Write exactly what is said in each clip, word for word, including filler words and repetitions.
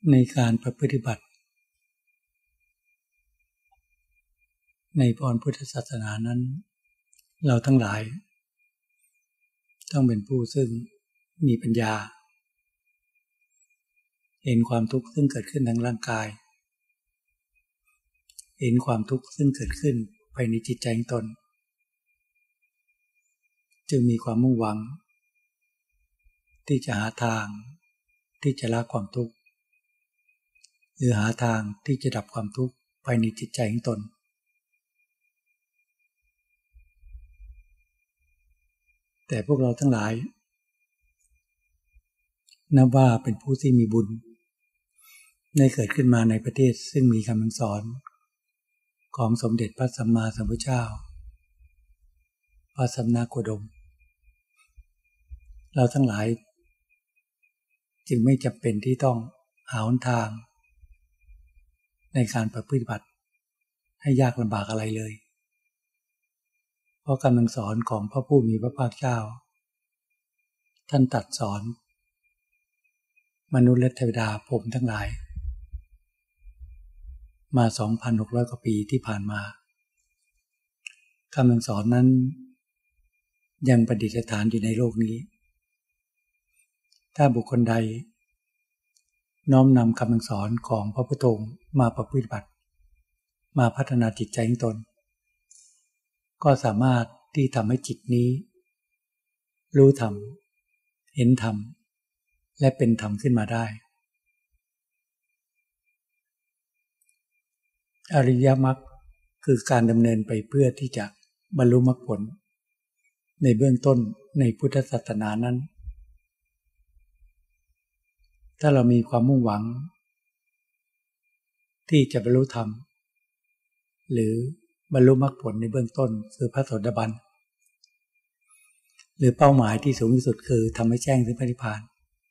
ในการปฏิบัติในพรพุทธศาสนานั้นเราทั้งหลายต้องเป็นผู้ซึ่งมีปัญญาเห็นความทุกข์ซึ่งเกิดขึ้นทางร่างกายเห็นความทุกข์ซึ่งเกิดขึ้นภายในจิตใจของตนจึงมีความมุ่งหวังที่จะหาทางที่จะละความทุกข์หรือหาทางที่จะดับความทุกข์ภายในจิตใจของตนแต่พวกเราทั้งหลายนับว่าเป็นผู้ที่มีบุญได้เกิดขึ้นมาในประเทศซึ่งมีคำสอนของสมเด็จพระสัมมาสัมพุทธเจ้าพระสัมมาโคดมเราทั้งหลายจึงไม่จำเป็นที่ต้องหาหนทางในการปฏิบัติให้ยากลำบากอะไรเลยเพราะคำสอนของพระผู้มีพระภาคเจ้าท่านตรัสสอนมนุษย์และเทวดาผมทั้งหลายมา สองพันหกร้อย กว่าปีที่ผ่านมาคำสอนนั้นยังประดิษฐานอยู่ในโลกนี้ถ้าบุคคลใดน้อมนำคำสอนของพระพุทธองค์มาปฏิบัติมาพัฒนาจิตใจของตนก็สามารถที่ทำให้จิตนี้รู้ธรรมเห็นธรรมและเป็นธรรมขึ้นมาได้อริยมรรคคือการดำเนินไปเพื่อที่จะบรรลุมรรคผลในเบื้องต้นในพุทธศาสนานั้นถ้าเรามีความมุ่งหวังที่จะบรรลุธรรมหรือบรรลุมรรคผลในเบื้องต้นคือพระโสดาบันหรือเป้าหมายที่สูงที่สุดคือทำให้แจ้งถึงพระนิพพาน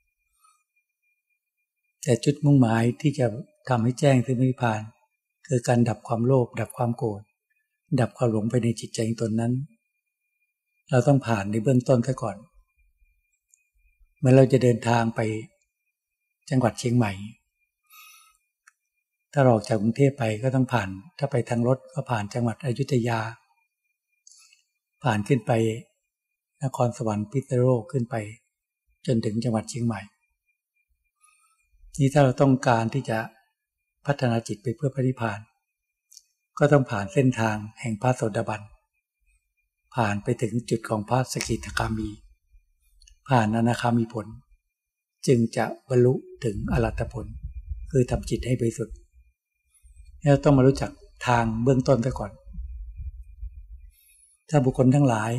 แต่จุดมุ่งหมายที่จะทำให้แจ้งถึงพระนิพพานคือการดับความโลภดับความโกรธดับความหลงไปในจิตใจของตนนั้นเราต้องผ่านในเบื้องต้นซะก่อนเมื่อเราจะเดินทางไปจังหวัดเชียงใหม่ถ้าออกจากกรุงเทพไปก็ต้องผ่านถ้าไปทางรถก็ผ่านจังหวัดอยุธยาผ่านขึ้นไปนครสวรรค์พิษณุโลกขึ้นไปจนถึงจังหวัดเชียงใหม่นี่ถ้าเราต้องการที่จะพัฒนาจิตไปเพื่อพระนิพพานก็ต้องผ่านเส้นทางแห่งพระโสดาบันผ่านไปถึงจุดของพระสกิทาคามีผ่านอนาคามีผลจึงจะบรรลุถึงอรหัตผลคือทำจิตให้บริสุทธิ์เราต้องมารู้จักทางเบื้องต้นซะก่อนถ้าบุคคลทั้งหลาย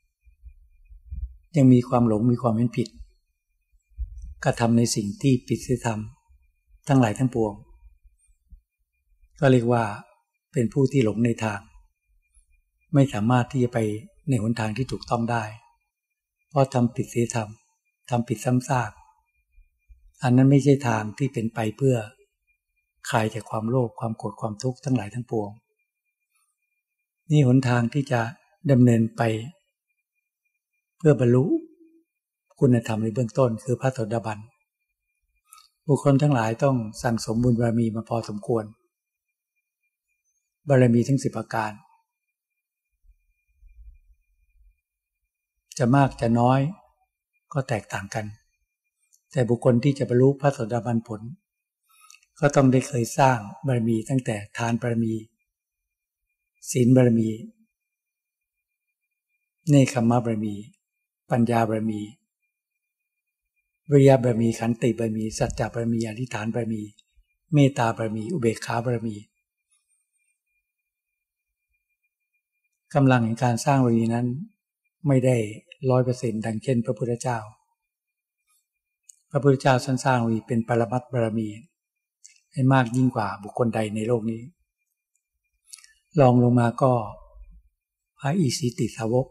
ยังมีความหลงมีความเห็นผิดกระทำในสิ่งที่ผิดศีลธรรมทั้งหลายทั้งปวงก็เรียกว่าเป็นผู้ที่หลงในทางไม่สามารถที่จะไปในหนทางที่ถูกต้องได้เพราะทำผิดศีลธรรมทำผิดซ้ำซากอันนั้นไม่ใช่ทางที่เป็นไปเพื่อคลายจากความโลภความโกรธความทุกข์ทั้งหลายทั้งปวงนี่หนทางที่จะดำเนินไปเพื่อบรรลุคุณธรรมในเบื้องต้นคือพระโสดาบันบุคคลทั้งหลายต้องสั่งสมบุญบารมีมาพอสมควรบารมีทั้งสิบประการจะมากจะน้อยก็แตกต่างกันแต่บุคคลที่จะบรรลุพระโสดาบันผลก็ต้องได้เคยสร้างบารมีตั้งแต่ทานบารมีศีลบารมีเนกขัมมะบารมีปัญญาบารมีวิริยะบารมีขันติบารมีสัจจะบารมีอธิษฐานบารมีเมตตาบารมีอุเบกขาบารมีกำลังแห่งการสร้างบารมีนั้นไม่ได้ ร้อยเปอร์เซ็นต์ ดังเช่นพระพุทธเจ้าพระพุทธเจ้าสร้างบารมีเป็นปรมัตถบารมีให้มากยิ่งกว่าบุคคลใดในโลกนี้รองลงมาก็พระอิสิติสาวก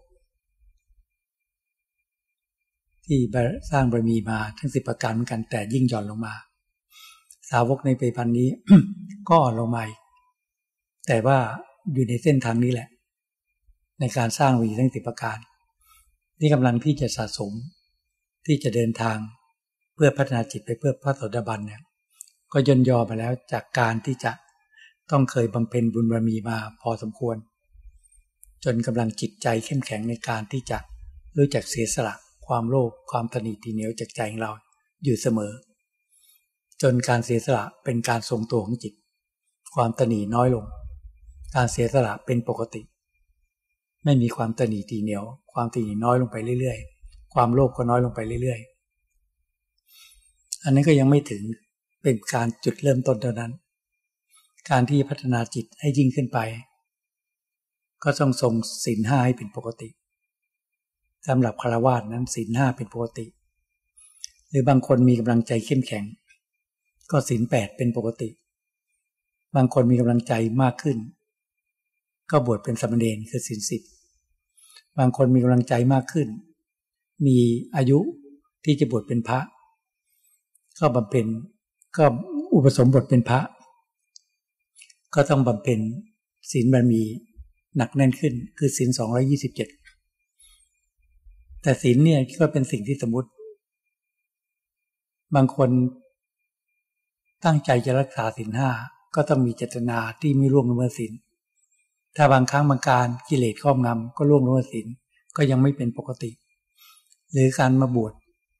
ที่สร้างบารมีมาทั้งสิบประการเหมือนกันแต่ยิ่งหย่อนลงมาสาวกในปัจจุบันนี้ ก็อ่อนลงมาแต่ว่าอยู่ในเส้นทางนี้แหละในการสร้างบารมีทั้งสิบประการที่กำลังที่จะสะสมที่จะเดินทางเพื่อพัฒนาจิตไปเพื่อพระโสดาบันเนี่ยก็ย่นย่อมาแล้วจากการที่จะต้องเคยบำเพ็ญบุญบารมีมาพอสมควรจนกำลังจิตใจเข้มแข็งในการที่จะรู้จักเสียสละความโลภความตนีทีเหนียวจากใจของเราอยู่เสมอจนการเสียสละเป็นการทรงตัวของจิตความตนีน้อยลงการเสียสละเป็นปกติไม่มีความตนีทีเหนียวความตนีน้อยลงไปเรื่อยๆความโลภก็น้อยลงไปเรื่อยๆอันนี้ก็ยังไม่ถึงเป็นการจุดเริ่มต้นเท่านั้นการที่พัฒนาจิตให้ยิ่งขึ้นไปก็ต้องทรงศีลห้าให้เป็นปกติสำหรับฆราวาสนั้นศีลห้าเป็นปกติหรือบางคนมีกำลังใจเข้มแข็งก็ศีลแปดเป็นปกติบางคนมีกำลังใจมากขึ้นก็บวชเป็นสามเณรคือศีลสิบบางคนมีกำลังใจมากขึ้นมีอายุที่จะบวชเป็นพระก็บำเพ็ญก็อุปสมบทเป็นพระก็ต้องบำเพ็ญศีลบารมีหนักแน่นขึ้นคือศีลสองร้อยยี่สิบเจ็ดแต่ศีลเนี่ยก็เป็นสิ่งที่สมมุติบางคนตั้งใจจะรักษาศีลห้าก็ต้องมีเจตนาที่ไม่ล่วงละเมิดศีลถ้าบางครั้งบางการกิเลสครอบงำก็ล่วงละเมิดศีลก็ยังไม่เป็นปกติหรือการมาบวช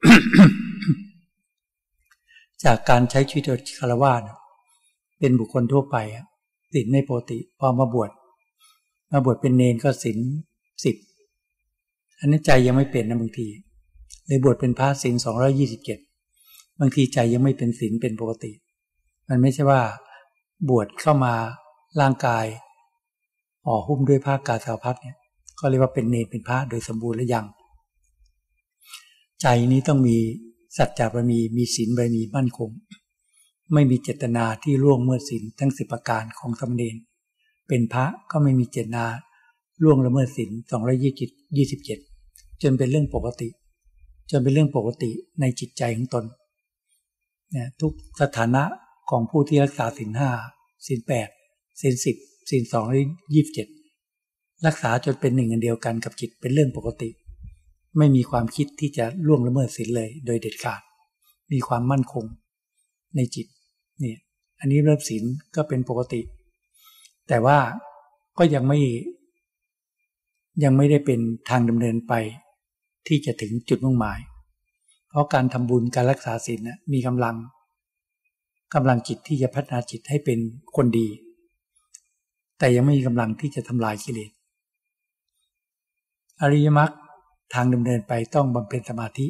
จากการใช้ชีวิตฆราวาสเป็นบุคคลทั่วไปศีลไม่ปกติพอมาบวชมาบวชเป็นเณรก็ศีลสิบอันนี้ใจยังไม่เป็นนะบางทีเลยบวชเป็นพระศีลสองร้อยยี่สิบเจ็ดบางทีใจยังไม่เป็นศีลเป็นปกติมันไม่ใช่ว่าบวชเข้ามาร่างกายห่อหุ้มด้วยผ้ากาสาวพัดเนี่ยก็เรียกว่าเป็นเณรเป็นพระโดยสมบูรณ์หรือยังใจนี้ต้องมีสัจจะบารมีมีศีลบารมีมั่นคงไม่มีเจตนาที่ล่วงละเมิดศีลทั้งสิบประการของสามเณรเป็นพระก็ไม่มีเจตนาล่วงละเมิดศีลสองร้อยยี่สิบเจ็ดจนเป็นเรื่องปกติจนเป็นเรื่องปกติในจิตใจของตนเนี่ยทุกสถานะของผู้ที่รักษาศีลห้าศีลแปดศีลสิบศีลสองร้อยยี่สิบเจ็ดรักษาจนเป็นหนึ่งอันเดียวกันกับจิตเป็นเรื่องปกติไม่มีความคิดที่จะล่วงละเมิดศีลเลยโดยเด็ดขาดมีความมั่นคงในจิตเนี่ยอันนี้เริ่มศีลก็เป็นปกติแต่ว่าก็ยังไม่ยังไม่ได้เป็นทางดำเนินไปที่จะถึงจุดมุ่งหมายเพราะการทำบุญการรักษาศีลมีกำลังกำลังจิตที่จะพัฒนาจิตให้เป็นคนดีแต่ยังไม่มีกำลังที่จะทำลายกิเลสอริยมรรคทางดำเนินไปต้องบำเพ็ญสมาธิ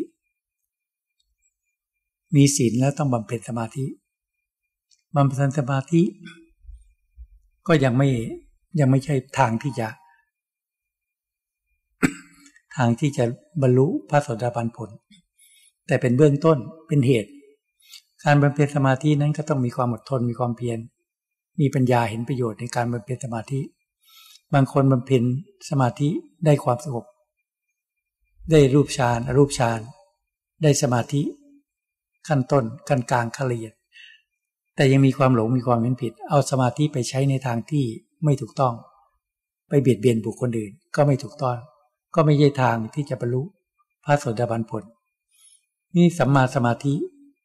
มีศีลแล้วต้องบำเพ็ญสมาธิบำเพ็ญสมาธิก็ยังไม่ยังไม่ใช่ทางที่จะทางที่จะบรรลุพระโสดาบันผลแต่เป็นเบื้องต้นเป็นเหตุการบำเพ็ญสมาธินั้นก็ต้องมีความอดทนมีความเพียรมีปัญญาเห็นประโยชน์ในการบำเพ็ญสมาธิบางคนบำเพ็ญสมาธิได้ความสงบได้รูปฌานอรูปฌานได้สมาธิขั้นต้นขั้นกลางขั้นละเอียดแต่ยังมีความหลงมีความเห็นผิดเอาสมาธิไปใช้ในทางที่ไม่ถูกต้องไปเบียดเบียนบุคคลอื่นก็ไม่ถูกต้องก็ไม่ใช่ทางที่จะบรรลุพระโสดาบันผลนี่สัมมาสมาธิ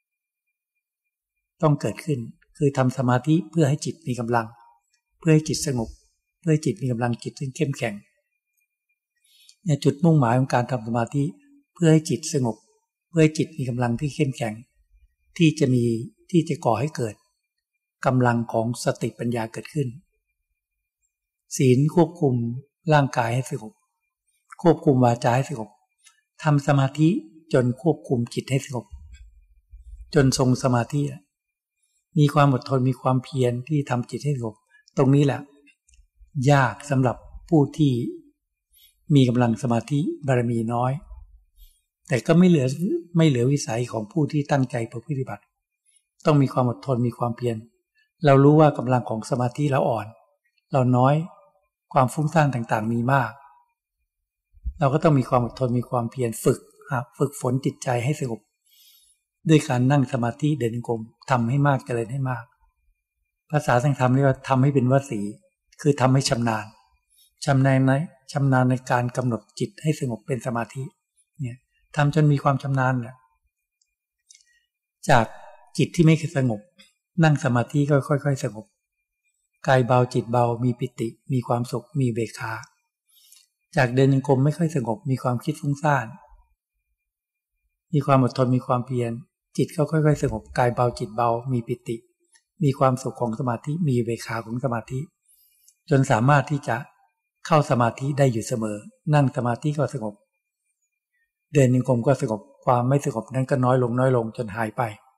ต้องเกิดขึ้นคือทำสมาธิเพื่อให้จิตมีกำลังเพื่อให้จิตสงบเพื่อให้จิตมีกำลังจิตซึ่งเข้มแข็งเนี่ยจุดมุ่งหมายของการทำสมาธิเพื่อให้จิตสงบเพื่อให้จิตมีกำลังที่เข้มแข็งที่จะมีที่จะก่อให้เกิดกำลังของสติปัญญาเกิดขึ้นศีลควบคุมร่างกายให้สงบควบคุมวาจาให้สงบทำสมาธิจนควบคุมจิตให้สงบจนทรงสมาธิมีความอดทนมีความเพียรที่ทำจิตให้สงบตรงนี้แหละยากสำหรับผู้ที่มีกำลังสมาธิบารมีน้อยแต่ก็ไม่เหลือไม่เหลือวิสัยของผู้ที่ตั้งใจประพฤติบัติต้องมีความอดทนมีความเพียรเรารู้ว่ากำลังของสมาธิเราอ่อนเราน้อยความฟุ้งซ่านต่างๆมีมากเราก็ต้องมีความอดทนมีความเพียรฝึกฝึกฝนจิตใจให้สงบด้วยการนั่งสมาธิเดินจงกรมทำให้มากเจริญให้มากภาษาทางธรรมเรียกว่าทำให้เป็นวสีคือทำให้ชำนาญชำนาญในชำนาญในการกำหนดจิตให้สงบเป็นสมาธิเนี่ยทำจนมีความชำนาญเนี่ยจากจิตที่ไม่สงบนั่งสมาธิก็ค่อยๆสงบกายเบาจิตเบามีปิติมีความสุขมีเบกขาจากเดินจงกรมไม่ค่อยสงบมีความคิดฟุ้งซ่านมีความอดทนมีความเพียรจิตก็ค่อยๆสงบกายเบาจิตเบามีปิติมีความสุขของสมาธิมีเบกขาของสมาธิจนสามารถที่จะเข้าสมาธิได้อยู่เสมอนั่งสมาธิก็สงบเดินจงกรมก็สงบความไม่สงบนั้นก็น้อยลงน้อยลงจนหายไป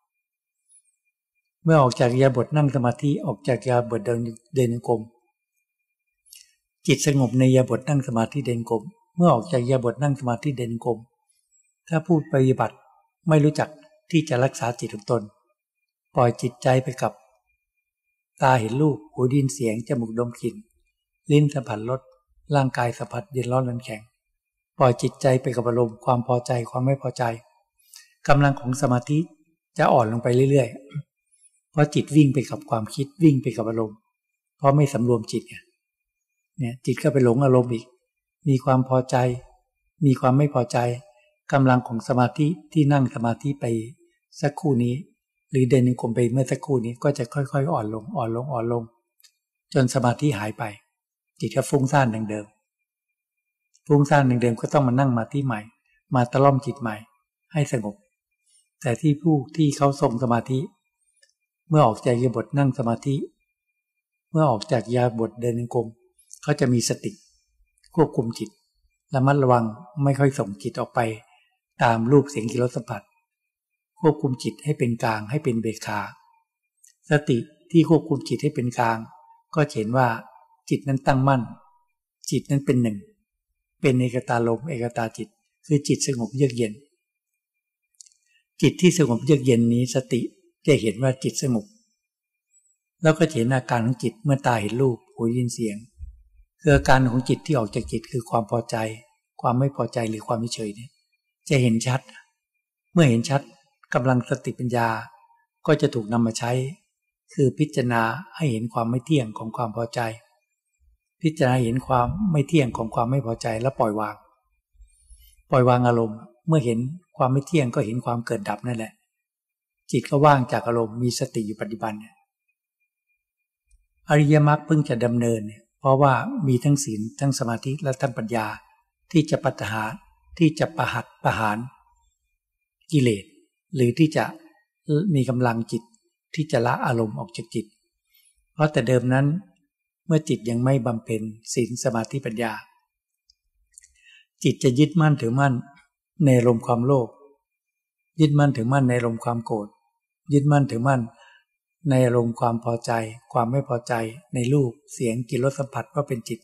เมื่อออกจากอิริยาบถนั่งสมาธิออกจากอิริยาบถเดินเดินจงกรมจิตสงบในอิริยาบถนั่งสมาธิเดินจงกรมเมื่อออกจากอิริยาบถนั่งสมาธิเดินจงกรมถ้าผู้ปฏิบัติไม่รู้จักที่จะรักษาจิตของตนปล่อยจิตใจไปกับตาเห็นรูปหูได้ยินเสียงจมูกดมกลิ่นลิ้นสัมผัสรสร่างกายสัมผัสเย็นร้อนร้อนแข็งปล่อยจิตใจไปกับอารมณ์ความพอใจความไม่พอใจกำลังของสมาธิจะอ่อนลงไปเรื่อยๆเพราะจิตวิ่งไปกับความคิดวิ่งไปกับอารมณ์เพราะไม่สำรวมจิตเนี่ยจิตก็ไปหลงอารมณ์อีกมีความพอใจมีความไม่พอใจกำลังของสมาธิที่นั่งสมาธิไปสักครู่นี้หรือเดินจงกรมไปเมื่อสักครู่นี้ก็จะค่อยๆอ่อนลงอ่อนลงอ่อนลงจนสมาธิหายไปจิตก็ฟุ้งซ่านดังเดิมฟุ้งซ่านดังเดิมก็ต้องมานั่งมาที่ใหม่มาตะล่อมจิตใหม่ให้สงบแต่ที่ผู้ที่เขาทรงสมาธิเมื่อออกจากอิริยาบถนั่งสมาธิเมื่อออกจากอิริยาบถเดินจงกรมเขาจะมีสติควบคุมจิตระมัดระวังไม่ค่อยส่งจิตออกไปตามรูปเสียงกลิ่นรสสัมผัสควบคุมจิตให้เป็นกลางให้เป็นเบกขาสติที่ควบคุมจิตให้เป็นกลางก็เห็นว่าจิตนั้นตั้งมั่นจิตนั้นเป็นหนึ่งเป็นเอกตาลมเอกตาจิตคือจิตสงบเยือกเย็นจิตที่สงบเยือกเย็นนี้สติจะเห็นว่าจิตสงบแล้วก็เห็นอาการของจิตเมื่อตาเห็นรูปหูได้ยินเสียงคืออาการของจิตที่ออกจากจิตคือความพอใจความไม่พอใจหรือความเฉยเนี่ยจะเห็นชัดเมื่อเห็นชัดกำลังสติปัญญาก็จะถูกนำมาใช้คือพิจารณาให้เห็นความไม่เที่ยงของความพอใจพิจารณาเห็นความไม่เที่ยงของความไม่พอใจแล้วปล่อยวางปล่อยวางอารมณ์เมื่อเห็นความไม่เที่ยงก็เห็นความเกิดดับนั่นแหละจิตก็ว่างจากอารมณ์มีสติอยู่ปัจจุบันเนี่ยอริยมรรคเพิ่งจะดำเนินเนี่ยเพราะว่ามีทั้งศีลทั้งสมาธิและทั้งปัญญาที่จะปัฏฐานที่จะประหัตประหารกิเลสหรือที่จะมีกำลังจิตที่จะละอารมณ์ออกจากจิตเพราะแต่เดิมนั้นเมื่อจิตยังไม่บำเพ็ญศีลสมาธิปัญญาจิตจะยึดมั่นถือมั่นในอารมณ์ความโลภยึดมั่นถือมั่นในอารมณ์ความโกรธยึดมั่นถือมั่นในอารมณ์ความพอใจความไม่พอใจในรูปเสียงกลิ่นรสสัมผัสว่าเป็นจิต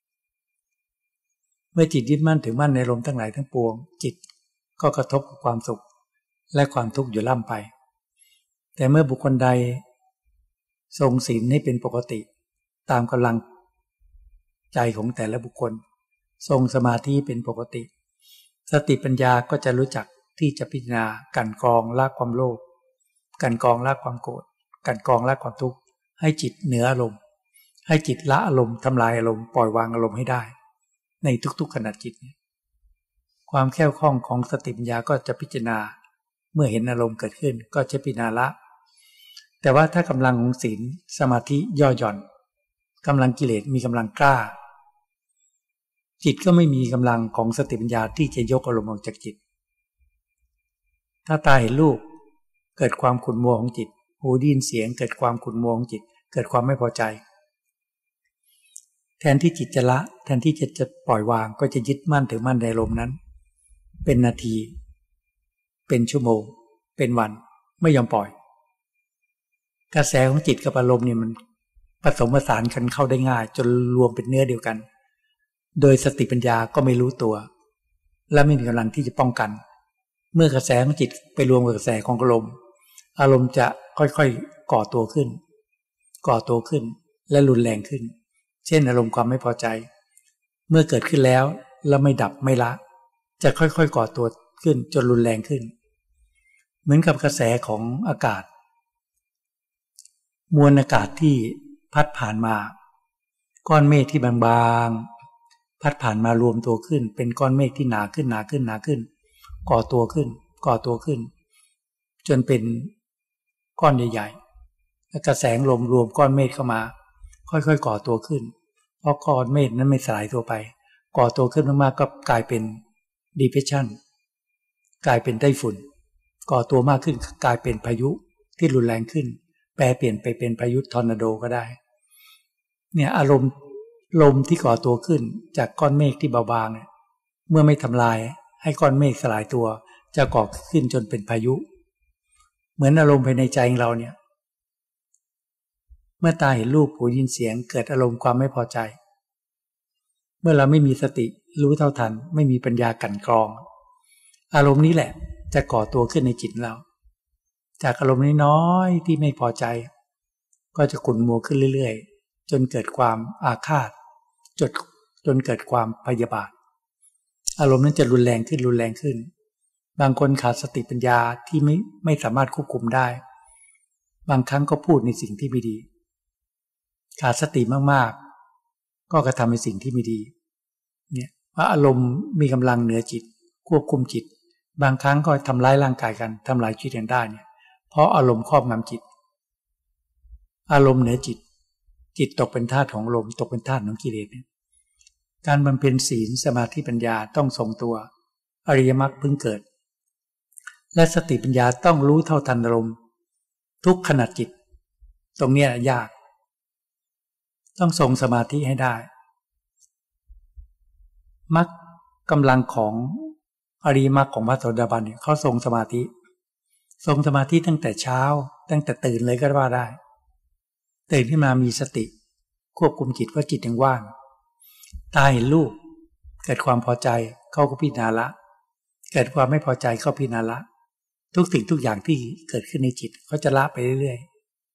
เมื่อจิตยึดมั่นถือมั่นในอารมณ์ทั้งหลายทั้งปวงจิตก็กระทบกับความสุขและความทุกข์อยู่ล่ำไปแต่เมื่อบุคคลใดทรงศีลให้เป็นปกติตามกำลังใจของแต่ละบุคคลทรงสมาธิเป็นปกติสติปัญญาก็จะรู้จักที่จะพิจารณากันกองละความโลภกันกองละความโกรธกันกองละความทุกข์ให้จิตเหนืออารมณ์ให้จิตละอารมณ์ทำลายอารมณ์ปล่อยวางอารมณ์ให้ได้ในทุกๆขณะจิตความแข็งคล่องของสติปัญญาก็จะพิจารณาเมื่อเห็นอารมณ์เกิดขึ้นก็จะพิจารณาละแต่ว่าถ้ากำลังของศีลสมาธิย่อหย่อนกำลังกิเลสมีกำลังกล้าจิตก็ไม่มีกำลังของสติปัญญาที่จะยกอารมณ์ออกจากจิตถ้าตาเห็นรูปเกิดความขุ่นมัวของจิตหูได้ยินเสียงเกิดความขุ่นมัวของจิตเกิดความไม่พอใจแทนที่จิตจะละแทนที่จะจะปล่อยวางก็จะยึดมั่นถือมั่นในอารมณ์นั้นเป็นนาทีเป็นชั่วโมงเป็นวันไม่ยอมปล่อยกระแสของจิตกับอารมณ์เนี่ยมันผสมผสานกันเข้าได้ง่ายจนรวมเป็นเนื้อเดียวกันโดยสติปัญญาก็ไม่รู้ตัวและไม่มีกำลังที่จะป้องกันเมื่อกระแสของจิตไปรวมกับกระแสของอารมณ์อารมณ์จะค่อยๆก่อตัวขึ้นก่อตัวขึ้นและรุนแรงขึ้นเช่นอารมณ์ความไม่พอใจเมื่อเกิดขึ้นแล้วแล้วไม่ดับไม่ละจะค่อยๆก่อตัวขึ้นจนรุนแรงขึ้นเหมือนกับกระแสของอากาศมวลอากาศที่พัดผ่านมาก้อนเมฆที่บางๆพัดผ่านมารวมตัวขึ้นเป็นก้อนเมฆที่หนาขึ้นหนาขึ้นหนาขึ้นก่อตัวขึ้นก่อตัวขึ้นจนเป็นก้อนใหญ่กระแสลมรวมก้อนเมฆเข้ามาค่อยๆก่อตัวขึ้นเพราะก้อนเมฆนั้นไม่สลายตัวไปก่อตัวขึ้นมากๆก็กลายเป็น depression กลายเป็นไต้ฝุ่นก่อตัวมากขึ้นกลายเป็นพายุที่รุนแรงขึ้นแปลเปลี่ยนไปเป็นพายุทอร์นาโดก็ได้เนี่ยอารมณ์ลมที่ก่อตัวขึ้นจากก้อนเมฆที่เบาบางเนี่ยเมื่อไม่ทำลายให้ก้อนเมฆสลายตัวจะก่อขึ้นจนเป็นพายุเหมือนอารมณ์ภายในใจของเราเนี่ยเมื่อตาเห็นรูปหูยินเสียงเกิดอารมณ์ความไม่พอใจเมื่อเราไม่มีสติรู้เท่าทันไม่มีปัญญากั่นกรองอารมณ์นี้แหละจะก่อตัวขึ้นในจิตเราจากอารมณ์น้อยๆที่ไม่พอใจก็จะขุ่นมัวขึ้นเรื่อยๆจนเกิดความอาฆาตจนจนเกิดความพยาบาทอารมณ์นั้นจะรุนแรงขึ้นรุนแรงขึ้นบางคนขาดสติปัญญาที่ไม่ไม่สามารถควบคุมได้บางครั้งก็พูดในสิ่งที่ไม่ดีขาดสติมากๆก็กระทำในสิ่งที่ไม่ดีเนี่ยว่าอารมณ์มีกำลังเหนือจิตควบคุมจิตบางครั้งก็ทำร้ายร่างกายกันทำลายชีวิตกันได้เนี่ยเพราะอารมณ์ครอบงำจิตอารมณ์เหนือจิตจิตตกเป็นทาสของอารมณ์ตกเป็นทาสของกิเลสเนี่ยการบำเพ็ญศีลสมาธิปัญญาต้องทรงตัวอริยมรรคพึงเกิดและสติปัญญาต้องรู้เท่าทันอารมณ์ทุกขณะจิตตรงนี้ยากต้องทรงสมาธิให้ได้มรรคกำลังของอริยมรรคของพระโสดาบันเนี่ยเขาทรงสมาธิทรงสมาธิตั้งแต่เช้าตั้งแต่ตื่นเลยก็ว่าได้ตื่นขึ้นมามีสติควบคุมจิตว่าจิตยังว่างตาเห็นรูปเกิดความพอใจเขาก็พิจารณาละเกิดความไม่พอใจเขาพิจารณาละทุกสิ่งทุกอย่างที่เกิดขึ้นในจิตเขาจะละไปเรื่อย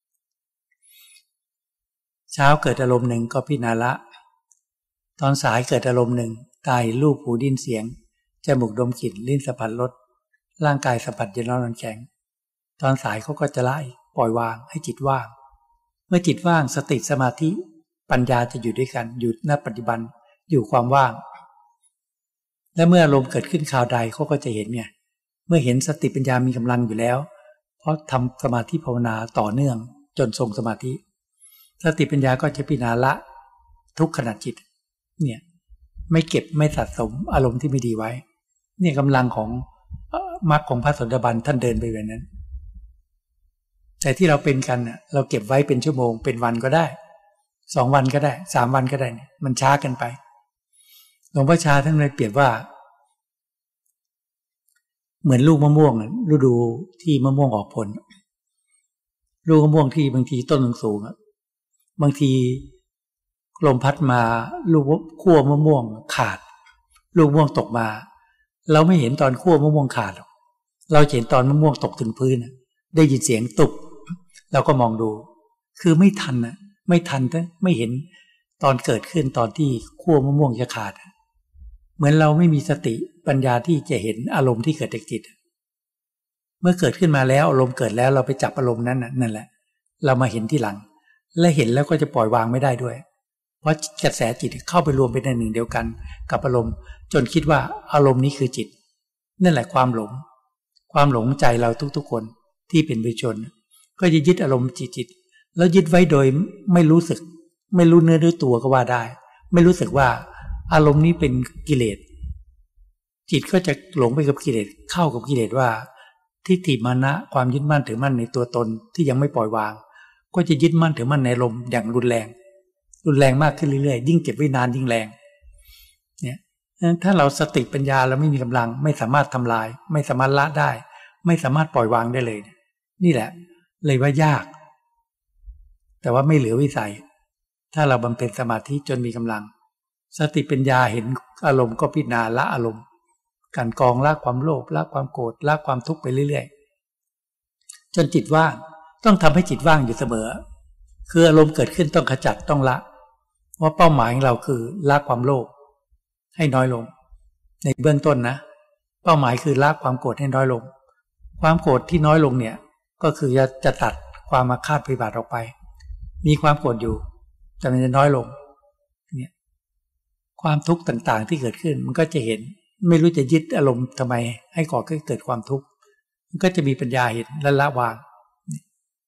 ๆเช้าเกิดอารมณ์หนึ่งก็พิจารณาละตอนสายเกิดอารมณ์หนึ่งตาเห็นรูปหูได้ยินเสียงจมูกดมกลิ่นลิ้นสัมผัสรสร่างกายสัมผัสเย็นร้อนแข็งตอนสายเขาก็จะละปล่อยวางให้จิตว่างเมื่อจิตว่างสติสมาธิปัญญาจะอยู่ด้วยกันอยู่ณปัจจุบันอยู่ความว่างและเมื่ออารมณ์เกิดขึ้นคราวใดเขาก็จะเห็นไงเมื่อเห็นสติปัญญามีกำลังอยู่แล้วเพราะทำสมาธิภาวนาต่อเนื่องจนทรงสมาธิสติปัญญาก็จะพิจารณาละทุกขณะจิตเนี่ยไม่เก็บไม่สะสมอารมณ์ที่ไม่ดีไว้เนี่ยกำลังของมรรคของพระโสดาบันท่านเดินไปแบบนั้นแต่ที่เราเป็นกันเราเก็บไว้เป็นชั่วโมงเป็นวันก็ได้สองวันก็ได้สามวันก็ได้มันช้ากันไปหลวงพ่อชาท่านเลยเปรียบว่าเหมือนลูกมะม่วงฤดูที่มะม่วงออกผลลูกมะม่วงที่บางทีต้นสูงบางทีลมพัดมาลูกขั้วมะม่วงขาดลูกมะม่วงตกมาเราไม่เห็นตอนขั้วมะม่วงขาดเราเห็นตอนมะม่วงตกถึงพื้นได้ยินเสียงตุบเราก็มองดูคือไม่ทันนะไม่ทันไม่เห็นตอนเกิดขึ้นตอนที่ขั้วมะม่วงจะขาดเหมือนเราไม่มีสติปัญญาที่จะเห็นอารมณ์ที่เกิดจากจิตเมื่อเกิดขึ้นมาแล้วอารมณ์เกิดแล้วเราไปจับอารมณ์นั้นนั่นแหละเรามาเห็นที่หลังและเห็นแล้วก็จะปล่อยวางไม่ได้ด้วยเพราะกระแสจิตเข้าไปรวมเป็นหนึ่งเดียวกันกับอารมณ์จนคิดว่าอารมณ์นี้คือจิตนั่นแหละความหลงความหลงใจเราทุกๆคนที่เป็นวิชนก็จะยึดอารมณ์จิตๆแล้วยึดไว้โดยไม่รู้สึกไม่รู้เนื้อรู้ตัวก็ว่าได้ไม่รู้สึกว่าอารมณ์นี้เป็นกิเลสจิตก็จะหลงไปกับกิเลสเข้ากับกิเลสว่าทิฏฐิมานะความยึดมั่นถือมั่นในตัวตนที่ยังไม่ปล่อยวางก็จะยึดมั่นถือมั่นในอารมณ์อย่างรุนแรงรุนแรงมากขึ้นเรื่อยๆยิ่งเก็บไว้นานยิ่งแรงเนี่ยถ้าเราสติปัญญาเราไม่มีกำลังไม่สามารถทำลายไม่สามารถละได้ไม่สามารถปล่อยวางได้เลยนี่แหละเลยว่ายากแต่ว่าไม่เหลือวิสัยถ้าเราบำเพ็ญสมาธิจนมีกำลังสติปัญญาเห็นอารมณ์ก็พิจารณาละอารมณ์การกองละความโลภละความโกรธละความทุกข์ไปเรื่อยๆจนจิตว่างต้องทำให้จิตว่างอยู่เสมอคืออารมณ์เกิดขึ้นต้องขจัดต้องละว่าเป้าหมายของเราคือละความโลภให้น้อยลงในเบื้องต้นนะเป้าหมายคือละความโกรธให้น้อยลงความโกรธที่น้อยลงเนี่ยก็คือจะจะตัดความอาฆาตพยาบาทออกไปมีความโกรธอยู่แต่มันจะน้อยลงเนี่ยความทุกข์ต่างๆที่เกิดขึ้นมันก็จะเห็นไม่รู้จะยึดอารมณ์ทำไมให้ก่อให้เกิดความทุกข์มันก็จะมีปัญญาเห็นและละวาง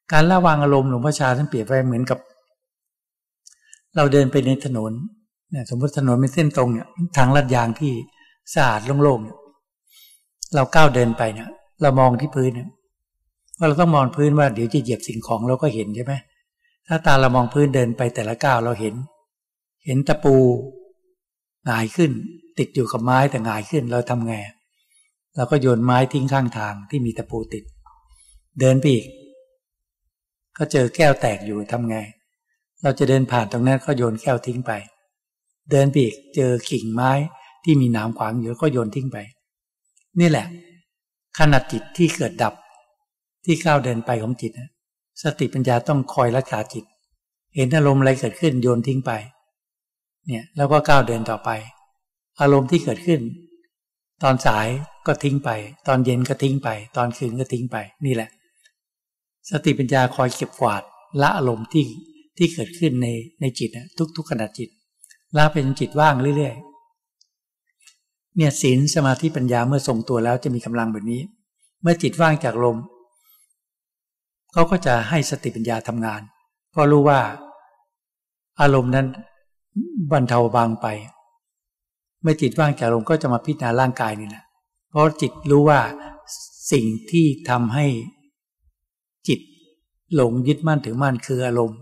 การละวางอารมณ์หลวงพ่อชาท่านเปรียบไว้เหมือนกับเราเดินไปในถนนเนี่ยสมมติถนนเป็นเส้นตรงเนี่ยทางลาดยางที่สะอาดโล่งๆเนี่ยเราก้าวเดินไปเนี่ยเรามองที่พื้นเนี่ยว่าเราต้องมองพื้นว่าเดี๋ยวจะเหยียบสิ่งของเราก็เห็นใช่ไหมถ้าตาเรามองพื้นเดินไปแต่ละก้าวเราเห็นเห็นตะปูหงายขึ้นติดอยู่กับไม้แต่หงายขึ้นเราทำไงเราก็โยนไม้ทิ้งข้างทางที่มีตะปูติดเดินไปอีกก็เจอแก้วแตกอยู่ทำไงเราจะเดินผ่านตรงนั้นก็โยนแก้วทิ้งไปเดินไปอีกเจอกิ่งไม้ที่มีหนามขวางอยู่ก็โยนทิ้งไปนี่แหละขณะจิตที่เกิดดับที่ก้าวเดินไปของจิตนะสติปัญญาต้องคอยรักษาจิตเห็นอารมณ์อะไรเกิดขึ้นโยนทิ้งไปเนี่ยแล้วก็ก้าวเดินต่อไปอารมณ์ที่เกิดขึ้นตอนสายก็ทิ้งไปตอนเย็นก็ทิ้งไปตอนคืนก็ทิ้งไปนี่แหละสติปัญญาคอยเก็บกวาดละอารมณ์ที่ที่เกิดขึ้นในในจิตนะทุกๆขณะจิตละเป็นจิตว่างเรื่อยๆเนี่ยศีลสมาธิปัญญาเมื่อทรงตัวแล้วจะมีกำลังแบบนี้เมื่อจิตว่างจากลมเขาก็จะให้สติปัญญาทำงานเพราะรู้ว่าอารมณ์นั้นบรรเทาบางไปเมื่อจิตว่างจากลมก็จะมาพิจารณาร่างกายนี่แหละเพราะจิตรู้ว่าสิ่งที่ทำให้จิตหลงยึดมั่นถือมั่นคืออารมณ์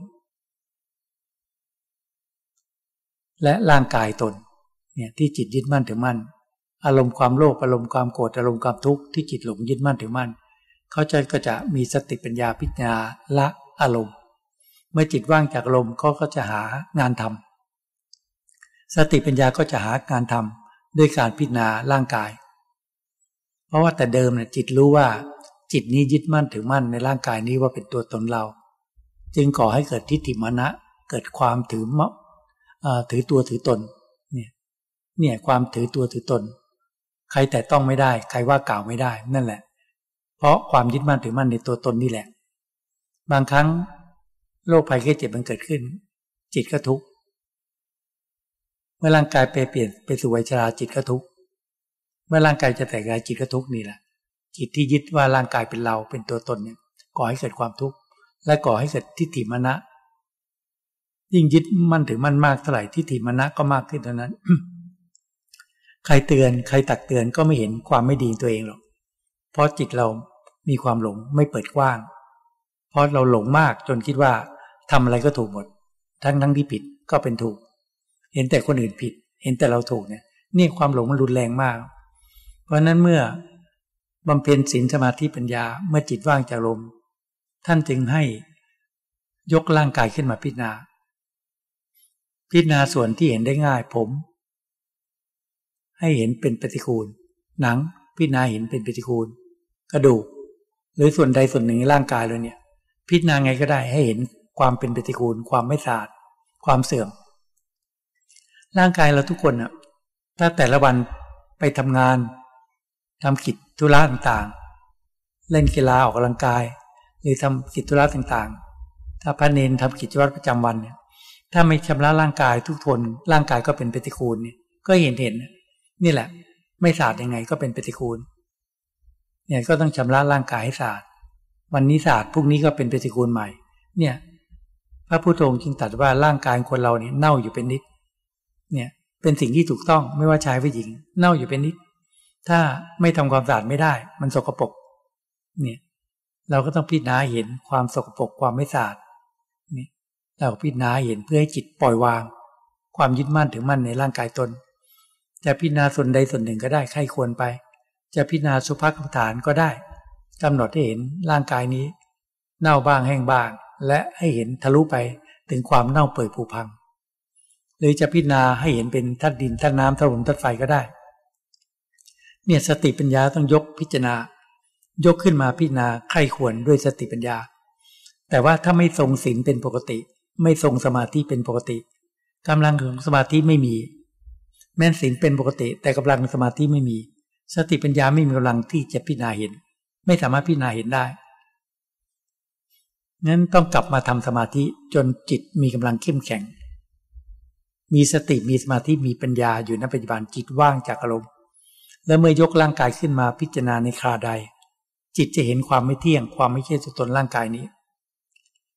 และร่างกายตนเนี่ยที่จิตยึดมั่นถือมั่นอารมณ์ความโลภอารมณ์ความโกรธอารมณ์ความทุกข์ที่จิตหลงยึดมั่นถือมั่นเขาจะก็จะมีสติปัญญาพิจารณาละอารมณ์เมื่อจิตว่างจากอารมณ์เขาก็จะหางานทำสติปัญญาก็จะหางานทำด้วยการพิจารณาร่างกายเพราะว่าแต่เดิมเนี่ยจิตรู้ว่าจิตนี้ยึดมั่นถือมั่นในร่างกายนี้ว่าเป็นตัวตนเราจึงก่อให้เกิดทิฏฐิมานะเกิดความถือมะถือตัวถือตนเนี่ยเนี่ยความถือตัวถือตนใครแต่ต้องไม่ได้ใครว่ากล่าวไม่ได้นั่นแหละเพราะความยึดมั่นถือมั่นในตัวตนนี่แหละบางครั้งโรคภัยแค่เจ็บมันเกิดขึ้นจิตก็ทุกข์เมื่อร่างกายไปเปลี่ยนไปสู่วัยชราจิตก็ทุกข์เมื่อร่างกายจะแตกรายจิตก็ทุกข์นี่แหละจิตที่ยึดว่าร่างกายเป็นเราเป็นตัวตนเนี่ยก่อให้เกิดความทุกข์และก่อให้เกิดทิฏฐิมานะยิ่งยึดมั่นถือมั่นมากเท่าไหร่ทิฏฐิมานะก็มากขึ้นเท่านั้น ใครเตือนใครตักเตือนก็ไม่เห็นความไม่ดีตัวเองหรอกเพราะจิตเรามีความหลงไม่เปิดกว้างเพราะเราหลงมากจนคิดว่าทำอะไรก็ถูกหมดทั้งทั้งที่ผิดก็เป็นถูกเห็นแต่คนอื่นผิดเห็นแต่เราถูกเนี่ยนี่ความหลงมันรุนแรงมากเพราะนั้นเมื่อบำเพ็ญศีลสมาธิปัญญาเมื่อจิตว่างจากลมท่านจึงให้ยกร่างกายขึ้นมาพิจารณาพิจารณาส่วนที่เห็นได้ง่ายผมให้เห็นเป็นปฏิกูลหนังพิจารณาเห็นเป็นปฏิกูลกระดูกหรือส่วนใดส่วนหนึ่งในร่างกายเลยเนี่ยพิจารณาไงก็ได้ให้เห็นความเป็นปฏิกูลความไม่สะอาดความเสื่อมร่างกายเราทุกคนอ่ะถ้าแต่ละวันไปทำงานทำกิจธุระต่างๆเล่นกีฬาออกกำลังกายหรือทำกิจธุระต่างๆถ้าพระเนรทำกิจวัตรประจำวันเนี่ยถ้าไม่ชำระร่างกายทุกทนร่างกายก็เป็นปฏิกูลเนี่ยก็เห็นเห็นนี่แหละไม่สะอาดยังไงก็เป็นปฏิกูลเนี่ยก็ต้องชำระร่างกายให้สะอาดวันนี้สะอาดพรุ่งนี้ก็เป็นปฏิกูลใหม่เนี่ยพระพุทธองค์จึงตรัสว่าร่างกายคนเราเนี่ยเน่าอยู่เป็นนิดเนี่ยเป็นสิ่งที่ถูกต้องไม่ว่าชายหรือหญิงเน่าอยู่เป็นนิดถ้าไม่ทำความสะอาดไม่ได้มันสกปรกเนี่ยเราก็ต้องพิจารณาเห็นความสกปรกความไม่สะอาดนี่เราพิจารณาเห็นเพื่อให้จิตปล่อยวางความยึดมั่นถือมั่นในร่างกายตนจะพิจารณาส่วนใดส่วนหนึ่งก็ได้ใครควรไปจะพิจารณาสุภกรรมฐานก็ได้กำหนดให้เห็นร่างกายนี้เน่าบ้างแห้งบ้างและให้เห็นทะลุไปถึงความเน่าเปื่อยผุพังหรือจะพิจารณาให้เห็นเป็นธาตุดินธาตุน้ำธาตุลมธาตุไฟก็ได้เนี่ยสติปัญญาต้องยกพิจารณายกขึ้นมาพิจารณาใครควรด้วยสติปัญญาแต่ว่าถ้าไม่ทรงศีลเป็นปกติไม่ทรงสมาธิเป็นปกติกำลังของสมาธิไม่มีแม้ศีลเป็นปกติแต่กำลังสมาธิไม่มีสติปัญญาไม่มีกำลังที่จะพิจารณาเห็นไม่สามารถพิจารณาเห็นได้งั้นต้องกลับมาทำสมาธิจนจิตมีกำลังเข้มแข็งมีสติมีสมาธิมีปัญญาอยู่ในปัจจุบันจิตว่างจากอารมณ์แล้วเมื่อยกร่างกายขึ้นมาพิจารณาในคราใดจิตจะเห็นความไม่เที่ยงความไม่ใช่ตัวตนร่างกายนี้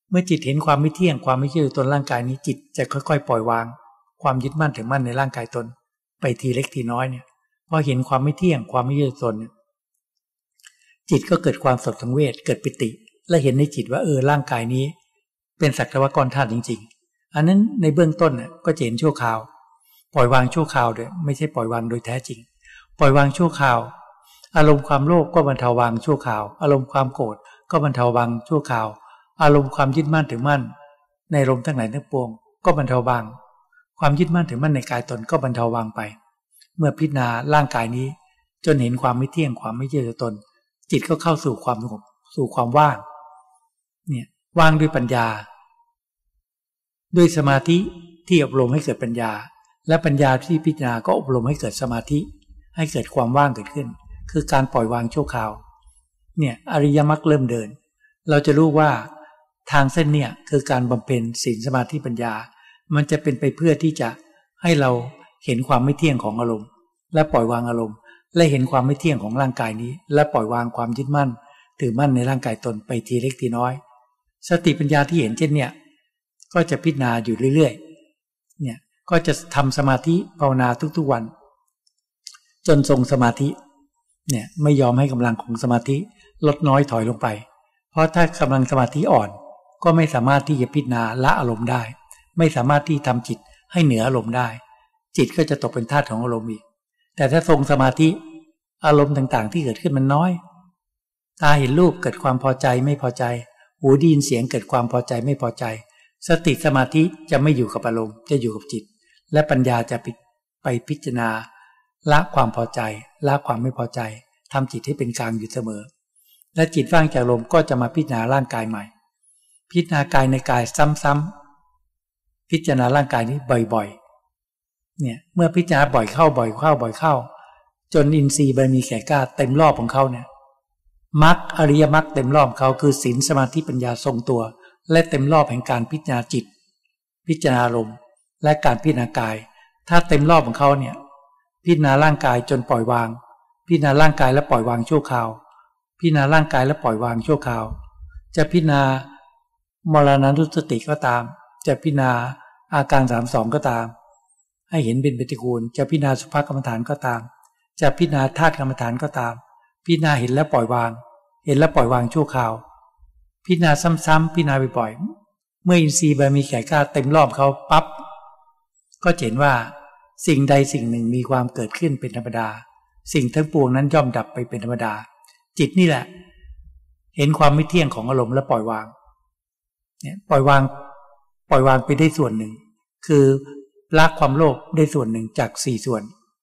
เมื่อจิตเห็นความไม่เที่ยงความไม่ใช่ตัวตนร่างกายนี้จิตจะค่อยๆปล่อยวางความยึดมั่นถือมั่นในร่างกายตนไปทีเล็กทีน้อยเนี่ยพอเห็นความไม่เที่ยงความไม่ใช่ตัวตนเนี่ยจิตก็เกิดความสดสังเวชเกิดปิติและเห็นในจิตว่าเออร่างกายนี้เป็นสักแต่ว่าก้อนธาตุจริงๆอันนั้นในเบื้องต้นเนี่ยก็จะเห็นชั่วคราวปล่อยวางชั่วคราวด้วยไม่ใช่ปล่อยวางโดยแท้จริงปล่อยวางชั่วคราวอารมณ์ความโลภก็บรรเทาวางชั่วคราวอารมณ์ความโกรธก็บรรเทาวางชั่วคราวอารมณ์ความยึดมั่นถือมั่นในอารมณ์ทั้งหลายทั้งปวงก็บรรเทาวางความยึดมั่นถือมั่นในกายตนก็บรรเทาวางไปเมื่อพิจารณาร่างกายนี้จนเห็นความไม่เที่ยงความไม่ใช่ตัวตนจิตก็เข้าสู่ความสงบสู่ความว่างเนี่ยว่างด้วยปัญญาด้วยสมาธิที่อบรมให้เกิดปัญญาและปัญญาที่พิจารณาก็อบรมให้เกิดสมาธิให้เกิดความว่างเกิดขึ้นคือการปล่อยวางชั่วคราวเนี่ยอริยมรรคเริ่มเดินเราจะรู้ว่าทางเส้นเนี่ยคือการบำเพ็ญศีลสมาธิปัญญามันจะเป็นไปเพื่อที่จะให้เราเห็นความไม่เที่ยงของอารมณ์และปล่อยวางอารมณ์และเห็นความไม่เที่ยงของร่างกายนี้และปล่อยวางความยึดมั่นถือมั่นในร่างกายตนไปทีเล็กทีน้อยสติปัญญาที่เห็นเช่นเนี่ยก็จะพิจารณาอยู่เรื่อยๆเนี่ยก็จะทำสมาธิภาวนาทุกๆวันจนทรงสมาธิเนี่ยไม่ยอมให้กำลังของสมาธิลดน้อยถอยลงไปเพราะถ้ากำลังสมาธิอ่อนก็ไม่สามารถที่จะพิจารณาละอารมณ์ได้ไม่สามารถที่ทำจิตให้เหนืออารมณ์ได้จิตก็จะตกเป็นทาสของอารมณ์อีกแต่ถ้าทรงสมาธิอารมณ์ต่างๆที่เกิดขึ้นมันน้อยตาเห็นรูปเกิดความพอใจไม่พอใจหูได้ยินเสียงเกิดความพอใจไม่พอใจสติสมาธิจะไม่อยู่กับอารมณ์จะอยู่กับจิตและปัญญาจะไปพิจารณาละความพอใจละความไม่พอใจทำจิตให้เป็นกลางอยู่เสมอและจิตว่างจากอารมณ์ก็จะมาพิจารณาร่างกายใหม่พิจารณากายในกายซ้ำๆพิจารณาร่างกายนี้บ่อยๆเนี่ยเมื่อพิจารณาบ่อยเข้าบ่อยเข้าบ่อยเข้าจนอินทรีย์บารมีแก่กล้าเต็มรอบของเขาเนี่ยมรรคอริยมรรคเต็มรอบเขาคือศีลสมาธิปัญญาทรงตัวและเต็มรอบแห่งการพิจารณาจิตพิจารณาอารมณ์และการพิจารณากายถ้าเต็มรอบของเขาเนี่ยพิจารณาร่างกายจนปล่อยวางพิจารณาร่างกายและปล่อยวางชั่วคราวพิจารณาร่างกายและปล่อยวางชั่วคราวจะพิจารณามรณานุสติก็ตามจะพิจารณาอาการสามสิบสองก็ตามให้เห็นเป็นปฏิกูลจะพิจารณาสุภกรรมฐานก็ตามจะพิจารณาธาตุกรรมฐานก็ตามพิจารณาเห็นและปล่อยวางเห็นและปล่อยวางชั่วคราวพิจารณาซ้ำๆพิจารณาบ่อยๆเมื่ออินทรีย์บารมีแก่กล้าเต็มรอบเขาปั๊บก็เห็นว่าสิ่งใดสิ่งหนึ่งมีความเกิดขึ้นเป็นธรรมดาสิ่งทั้งปวงนั้นย่อมดับไปเป็นธรรมดาจิตนี่แหละเห็นความไม่เที่ยงของอารมณ์และปล่อยวางเนี่ยปล่อยวางปล่อยวางไปได้ส่วนหนึ่งคือละความโลภได้ส่วนหนึ่งจากสี่ส่วน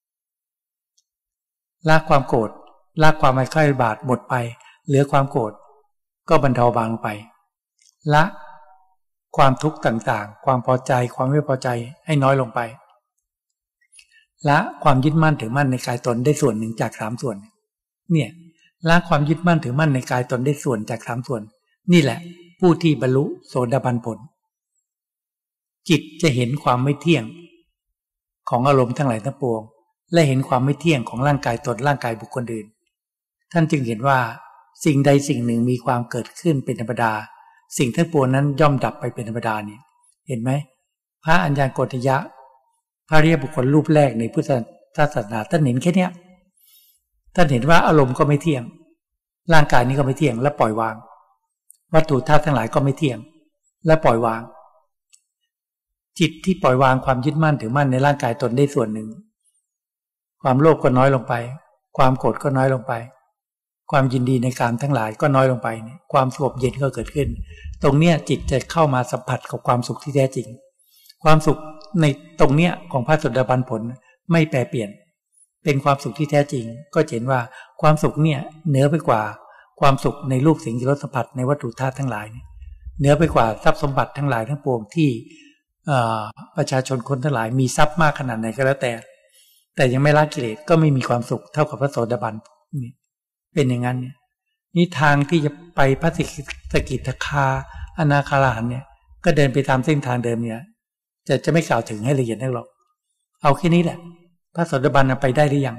ละความโกรธละความไม่ค่อยบาดหมดไปเหลือความโกรธก็บรรเทาบางไปละความทุกข์ต่างๆความพอใจความไม่พอใจให้น้อยลงไปละความยึดมั่นถือมั่นในกายตนได้ส่วนหนึ่งจากสามส่วนเนี่ยละความยึดมั่นถือมั่นในกายตนได้ส่วนจากสามส่วนนี่แหละผู้ที่บรรลุโสดาบันผลจิตจะเห็นความไม่เที่ยงของอารมณ์ทั้งหลายทั้งปวงและเห็นความไม่เที่ยงของร่างกายตนร่างกายบุคคลอื่นท่านจึงเห็นว่าสิ่งใดสิ่งหนึ่งมีความเกิดขึ้นเป็นธรรมดาสิ่งทั้งปวงนั้นย่อมดับไปเป็นธรรมดาเนี่ยเห็นไหมพระอัญญาโกณฑิยะพระอริยบุคคลรูปแรกในพุทธศาสนาท่านเห็นแค่เนี้ยท่านเห็นว่าอารมณ์ก็ไม่เที่ยงร่างกายนี้ก็ไม่เที่ยงและปล่อยวางวัตถุธาตุทั้งหลายก็ไม่เที่ยงและปล่อยวางจิตที่ปล่อยวางความยึดมั่นถือมั่นในร่างกายตนได้ส่วนหนึ่งความโลภก็น้อยลงไปความโกรธก็น้อยลงไปความยินดีในกามทั้งหลายก็น้อยลงไปเนี่ยความสงบเย็นก็เกิดขึ้นตรงเนี้ยจิตจะเข้ามาสัมผัสกับความสุขที่แท้จริงความสุขในตรงเนี้ยของพระโสดาบันผลไม่แปรเปลี่ยนเป็นความสุขที่แท้จริงก็เห็นว่าความสุขเนี่ยเหนือไปกว่าความสุขในรูปเสียงกลิ่นรสสัมผัสในวัตถุธาตุทั้งหลายเนี่ยเหนือไปกว่าทรัพย์สมบัติทั้งหลายทั้งปวงที่ประชาชนคนทั้งหลายมีทรัพย์มากขนาดไหนก็แล้วแต่แต่ยังไม่ละกิเลสก็ไม่มีความสุขเท่ากับพระโสดาบันนี่เป็นอย่างนั้นเนี่ยนี่ทางที่จะไปพระสกิทาคาอนาคาลานเนี่ยก็เดินไปตามเส้นทางเดิมเนี่ยจะจะไม่กล่าวถึงให้ละเอียดนักหรอกเอาแค่นี้แหละพระโสดาบันไปได้หรือยัง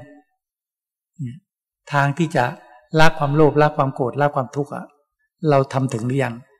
ทางที่จะละความโลภละความโกรธละความทุกข์เราทำถึงหรือยัง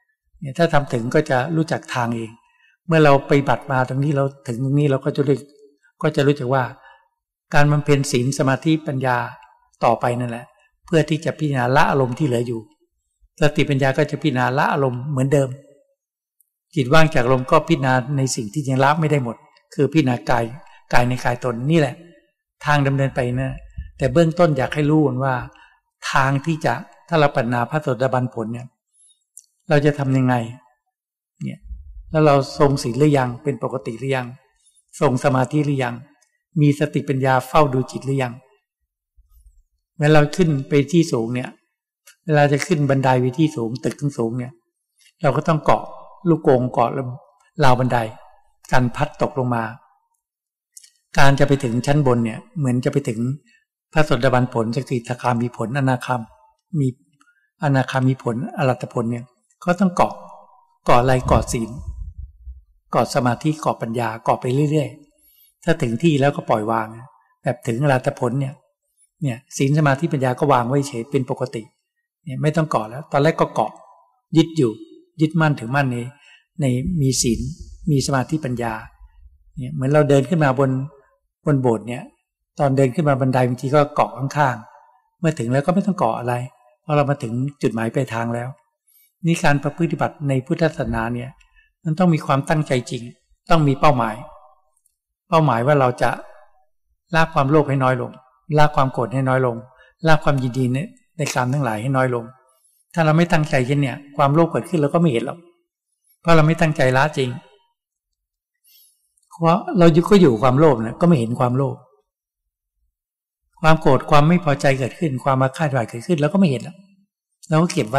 เนี่ยถ้าทำถึงก็จะรู้จักทางเองเมื่อเราไปบัตรมาตรงนี้เราถึงตรงนี้เราก็จะรู้ก็จะรู้จักว่าการบำเพ็ญศีลสมาธิปัญญาต่อไปนั่นแหละเพื่อที่จะพิจารณาละอารมณ์ที่เหลืออยู่สติปัญญาก็จะพิจารณาละอารมณ์เหมือนเดิมจิตว่างจากอารมณ์ก็พิจารณาในสิ่งที่ยังละไม่ได้หมดคือพิจารณากายกายในกายตนนี่แหละทางดำเนินไปนะแต่เบื้องต้นอยากให้รู้ว่าทางที่จะถ้าเราปรารถนาพระโสดาบันผลเนี่ยเราจะทำยังไงเนี่ยแล้วเราทรงศีลหรือยังเป็นปกติหรือยังทรงสมาธิหรือยังมีสติปัญญาเฝ้าดูจิตหรือยังเวลาเราขึ้นไปที่สูงเนี่ยเวลาจะขึ้นบันไดไปที่สูงตึกขึ้นสูงเนี่ยเราก็ต้องเกาะลูกกรงเกาะราวบันไดกันพัดตกลงมาการจะไปถึงชั้นบนเนี่ยเหมือนจะไปถึงพระโสดาบันผลสกิทาคามีผลอนาคามีอนาคามีผลอรหัตผลเนี่ยก็ต้องเกาะเกาะอะไรเกาะศีลเกาะสมาธิเกาะปัญญาเกาะไปเรื่อยๆถ้าถึงที่แล้วก็ปล่อยวางแบบถึงอรหัตผลเนี่ยเนี่ยศีลสมาธิปัญญาก็วางไว้เฉยเป็นปกติเนี่ยไม่ต้องเกาะแล้วตอนแรกก็เกาะยึดอยู่ยึดมั่นถึงมั่นในในมีศีลมีสมาธิปัญญาเนี่ยเหมือนเราเดินขึ้นมาบนบนโบสถ์เนี่ยตอนเดินขึ้นมาบันไดบางทีก็เกาะข้างๆเมื่อถึงแล้วก็ไม่ต้องเกาะอะไรเพราะเรามาถึงจุดหมายปลายทางแล้วนี่การประพฤติบัติในพุทธศาสนาเนี่ยมันต้องมีความตั้งใจจริงต้องมีเป้าหมายเป้าหมายว่าเราจะละความโลภให้น้อยลงละความโกรธให้น้อยลงละความยินดีในในกามทั้งหลายให้น้อยลงถ้าเราไม่ตั้งใจเช่นเนี่ยความโลภเกิดขึ้นเราก็ไม่เห็นหรอกเพราะเราไม่ตั้งใจละจริงเพราะเราอยู่ก็อยู่ความโลภเนี่ยก็ไม่เห็นความโลภความโกรธความไม่พอใจเกิดขึ้นความมาคาดหวังเกิดขึ้นเราก็ไม่เห็นหรอกเราก็เก็บไว้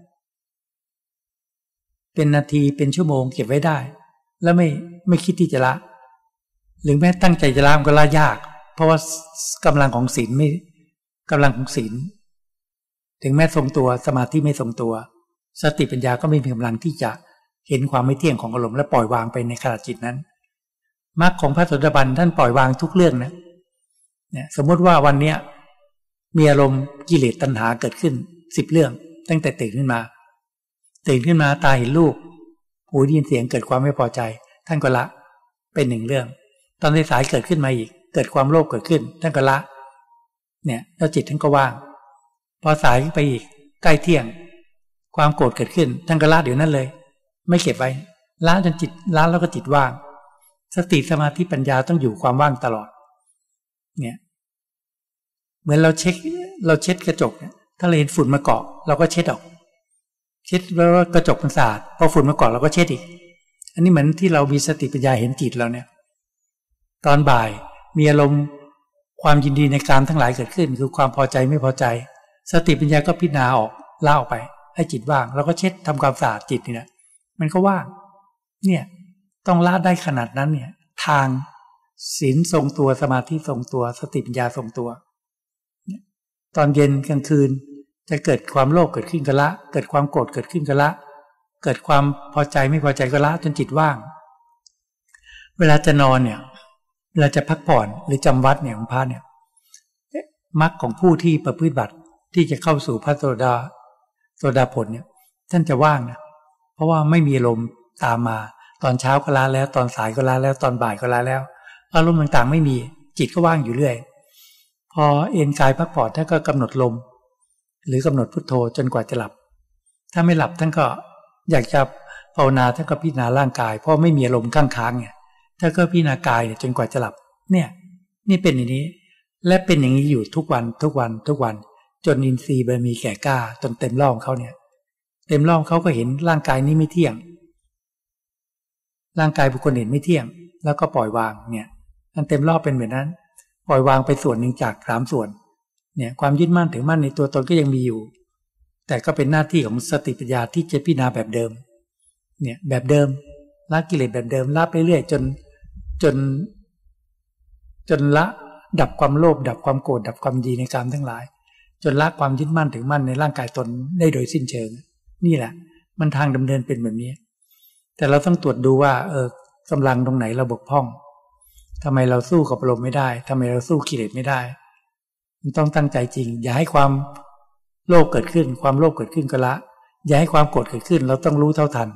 เป็นนาทีเป็นชั่วโมงเก็บไว้ได้แล้วไม่ไม่คิดที่จะละหรือแม้ตั้งใจจะละมันก็ละยากเพราะว่ากำลังของศีลไม่กำลังของศีลถึงแม้ทรงตัวสมาธิไม่ทรงตัวสติปัญญาก็ไม่มีกำลังที่จะเห็นความไม่เที่ยงของอารมณ์และปล่อยวางไปในขณะจิตนั้นมรรคของพระโสดาบันท่านปล่อยวางทุกเรื่องนะเนี่ยสมมติว่าวันนี้มีอารมณ์กิเลสตัณหาเกิดขึ้นสิบเรื่องตั้งแต่ตื่นขึ้นมาตื่นขึ้นมาตาเห็นรูปหูได้ยินเสียงเกิดความไม่พอใจท่านก็ละเป็นหนึ่งเรื่องตอนสายเกิดขึ้นมาอีกเกิดความโลภเกิดขึ้นท่านก็ละเนี่ยแล้วจิตท่านก็ว่างพอสายไปอีกใกล้เที่ยงความโกรธเกิดขึ้นท่านก็ละเดี๋ยวนั้นเลยไม่เก็บไว้ละจนจิตละแล้วก็จิตว่างสติสมาธิปัญญาต้องอยู่ความว่างตลอดเนี่ยเหมือนเราเช็คเราเช็ดกระจกเนี่ยถ้าเราเห็นฝุ่นมาเกาะเราก็เช็ดออกเช็ดแล้วกระจกมันสะอาดพอฝุ่นมาเกาะเราก็เช็ดอีกอันนี้เหมือนที่เรามีสติปัญญาเห็นจิตเราเนี่ยตอนบ่ายมีอารมณ์ความยินดีในกามทั้งหลายเกิดขึ้นคือความพอใจไม่พอใจสติปัญญาก็พิจารณาออกเล่าไปให้จิตว่างเราก็เช็ดทำความสะอาดจิตนี่นะมันก็ว่างเนี่ยต้องละได้ขนาดนั้นเนี่ยทางศีลทรงตัวสมาธิทรงตัวสติปัญญาทรงตัวตอนเย็นกลางคืนจะเกิดความโลภเกิดขึ้นก็ละเกิดความโกรธเกิดขึ้นก็ละเกิดความพอใจไม่พอใจก็ละจนจิตว่างเวลาจะนอนเนี่ยเวลาจะพักผ่อนหรือจำวัดเนี่ยของพระเนี่ยมรรคของผู้ที่ประพฤติบัติที่จะเข้าสู่พระโสดาโสดาผลเนี่ยท่านจะว่างนะเพราะว่าไม่มีลมตามมาตอนเช้าก็ละแล้วตอนสายก็ละแล้วตอนบ่ายก็ละแล้วอารมณ์ต่างๆไม่มีจิตก็ว่างอยู่เรื่อยพอเอนกายพักผ่อนท่านก็กำหนดลมหรือกำหนดพุทโธจนกว่าจะหลับถ้าไม่หลับท่านก็อยากจะภาวนาท่านก็พิจารณาร่างกายเพราะไม่มีอารมณ์ข้างค้างเนี่ยท่านก็พิจารณากายจนกว่าจะหลับเนี่ยนี่เป็นอย่างนี้และเป็นอย่างนี้อยู่ทุกวันทุกวันทุกวันจนอินทรีย์บารมีแก่กล้าจนเต็มรอบเขาเนี่ยเต็มรอบเขาก็เห็นร่างกายนี้ไม่เที่ยงร่างกายบุคคลเห็นไม่เที่ยงแล้วก็ปล่อยวางเนี่ยอันเต็มรอบเป็นแบบนั้นปล่อยวางไปส่วนหนึ่งจากสามส่วนเนี่ยความยึดมั่นถือมั่นในตัวตนก็ยังมีอยู่แต่ก็เป็นหน้าที่ของสติปัญญาที่จะพิจารณาแบบเดิมเนี่ยแบบเดิมละกิเลสแบบเดิมละไปเรื่อยจนจนจนละดับความโลภดับความโกรธดับความดีในกามทั้งหลายจนละความยึดมั่นถือมั่นในร่างกายตนได้โดยสิ้นเชิงนี่แหละมันทางดำเนินเป็นแบบนี้แต่เราต้องตรวจดูว่าเออกำลังตรงไหนเราบกพร่องทำไมเราสู้กับอารมณ์ไม่ได้ทำไมเราสู้กิเลสไม่ได้มันต้องตั้งใจจริงอย่าให้ความโลภเกิดขึ้นความโลภเกิดขึ้นก็ละอย่าให้ความโกรธเกิดขึ้นเราต้องรู้เท่าทัน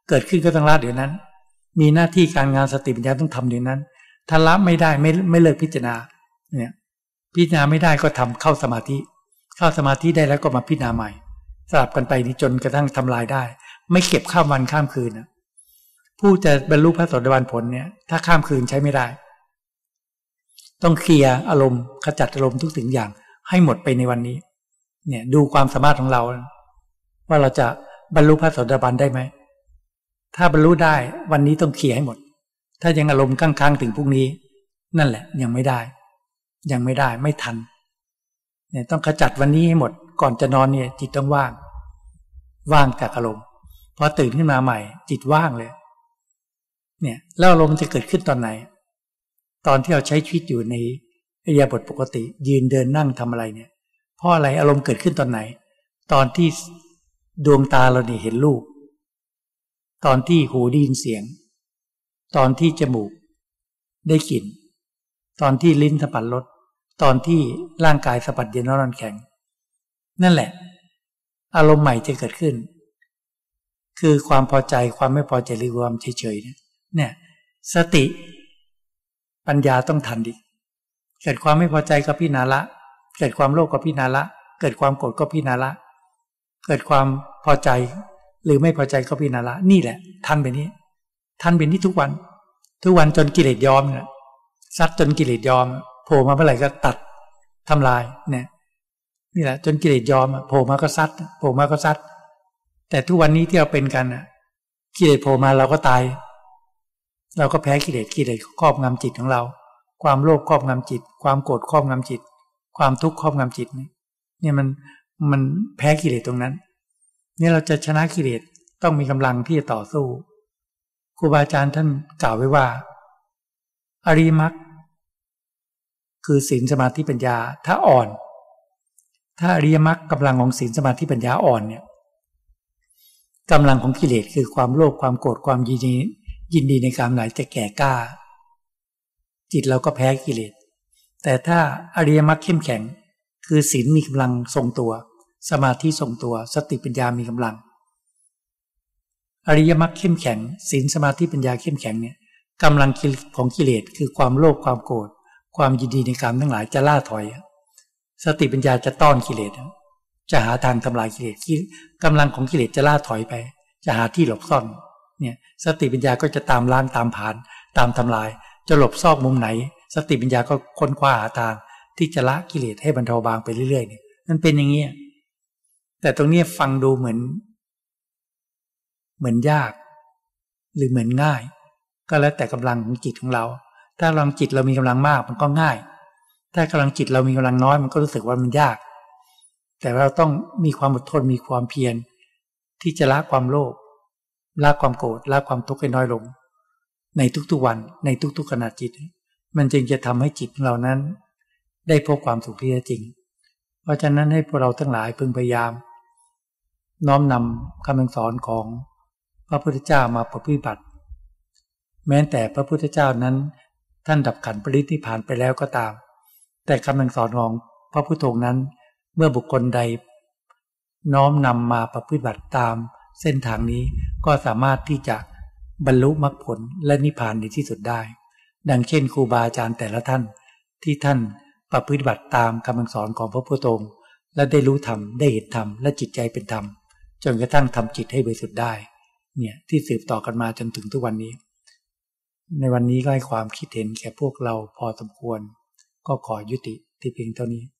เกิดขึ้นก็ต้องละเดี๋ยวนั้นมีหน้าที่การงานสติปัญญาต้องทำเดี๋ยวนั้นถ้าละไม่ได้ไม่ไม่เลิกพิจารณาเนี่ยพิจารณาไม่ได้ก็ทำเข้าสมาธิเข้าสมาธิได้แล้วก็มาพิจารณาใหม่สลับกันไปนี่จนกระทั่งทำลายได้ไม่เก็บข้ามวันข้ามคืนนะผู้จะบรรลุพระโสดาบันผลเนี่ยถ้าข้ามคืนใช้ไม่ได้ต้องเคลียร์อารมณ์ขจัดอารมณ์ทุกสิ่งอย่างให้หมดไปในวันนี้เนี่ยดูความสามารถของเราว่าเราจะบรรลุพระโสดาบันได้ไหมถ้าบรรลุได้วันนี้ต้องเคลียร์ให้หมดถ้ายังอารมณ์ค้างๆถึงพรุ่งนี้นั่นแหละยังไม่ได้ยังไม่ได้ไม่ทันเนี่ยต้องขจัดวันนี้ให้หมดก่อนจะนอนเนี่ยจิตต้องว่างว่างจากอารมณ์พอตื่นขึ้นมาใหม่จิตว่างเลยเนี่ยแล้วอารมณ์จะเกิดขึ้นตอนไหนตอนที่เราใช้ชีวิตอยู่ในอิริยาบถปกติยืนเดินนั่งทำอะไรเนี่ยเพราะอะไรอารมณ์เกิดขึ้นตอนไหนตอนที่ดวงตาเราเนี่ยเห็นรูปตอนที่หูได้ยินเสียงตอนที่จมูกได้กลิ่นตอนที่ลิ้นสัมผัสรสตอนที่ร่างกายสัมผัสเย็นร้อนแข็งนั่นแหละอารมณ์ใหม่จะเกิดขึ้นคือความพอใจความไม่พอใจหรือความเฉยๆเนี่ยสติปัญญาต้องทันดิเกิดความไม่พอใจก็พิจารณาละเกิดความโลภก็พิจารณาละเกิดความโกรธก็พิจารณาละเกิดความพอใจหรือไม่พอใจก็พิจารณาละนี่แหละทันไปนี้ทันเป็นนี้ทุกวันทุกวันจนกิเลสยอมเนี่ยซัดจนกิเลสยอมโผล่มาเมื่อไหร่ก็ตัดทำลายเนี่ยนี่แหละจนกิเลสยอมโผล่มาก็ซัดโผล่มาก็ซัดแต่ทุกวันนี้ที่เราเป็นกันน่ะกิเลสโผล่มาเราก็ตายเราก็แพ้กิเลสกิเลสครอบงำจิตของเราความโลภครอบงำจิตความโกรธครอบงำจิตความทุกข์ครอบงำจิตเนี่ยมันมันแพ้กิเลสตรงนั้นนี่เราจะชนะกิเลสต้องมีกำลังที่จะต่อสู้ครูบาอาจารย์ท่านกล่าวไว้ว่าอริยมรรคคือศีลสมาธิปัญญาถ้าอ่อนถ้าอริยมรรคกำลังของศีลสมาธิปัญญาอ่อนเนี่ยกำลังของกิเลสคือความโลภความโกรธความยินดียินดีในกามหลายจะแก่กล้าจิตเราก็แพ้กิเลสแต่ถ้าอริยมรรคเข้มแข็งคือศีลมีกำลังทรงตัวสมาธิทรงตัวสติปัญญามีกำลังอริยมรรคเข้มแข็งศีลสมาธิปัญญาเข้มแข็งเนี่ยกำลังของกิเลสคือความโลภความโกรธความยินดีในกามทั้งหลายจะล่าถอยสติปัญญาจะต้อนกิเลสจะหาทางทำลายกิเลสกำลังของกิเลสจะล่าถอยไปจะหาที่หลบซ่อนเนี่ยสติปัญญาก็จะตามล้างตามผ่านตามทำลายจะหลบซอกมุมไหนสติปัญญาก็ค้นคว้าหาทางที่จะละกิเลสให้บรรเทาบางไปเรื่อยๆเนี่ยมันเป็นอย่างนี้แต่ตรงนี้ฟังดูเหมือนเหมือนยากหรือเหมือนง่ายก็แล้วแต่กำลังของจิตของเราถ้ากำลังจิตเรามีกำลังมากมันก็ง่ายถ้ากำลังจิตเรามีกำลังน้อยมันก็รู้สึกว่ามันยากแต่เราต้องมีความอดทนมีความเพียรที่จะละความโลภละความโกรธละความทุกข์ให้น้อยลงในทุกๆวันในทุกๆขณะจิตมันจึงจะทำให้จิตของเรานั้นได้พบความสุขที่แท้จริงเพราะฉะนั้นให้พวกเราทั้งหลายพึงพยายามน้อมนำคำสอนของพระพุทธเจ้ามาปฏิบัติแม้แต่พระพุทธเจ้านั้นท่านดับขันธ์ปรินิพพานไปแล้วก็ตามแต่คำสอนของพระพุทโธนั้นเมื่อบุคคลใดน้อมนำมาปฏิบัติตามเส้นทางนี้ก็สามารถที่จะบรรลุมรรคผลและนิพพานในที่สุดได้ดังเช่นครูบาอาจารย์แต่ละท่านที่ท่านปฏิบัติตามคำสอนของพระพุทโธและได้รู้ธรรมได้เห็นธรรมและจิตใจเป็นธรรมจนกระทั่งทำจิตให้บริสุทธิ์ได้เนี่ยที่สืบต่อกันมาจนถึงทุกวันนี้ในวันนี้ก็ให้ความคิดเห็นแก่พวกเราพอสมควรก็ขอยุติที่เพียงเท่านี้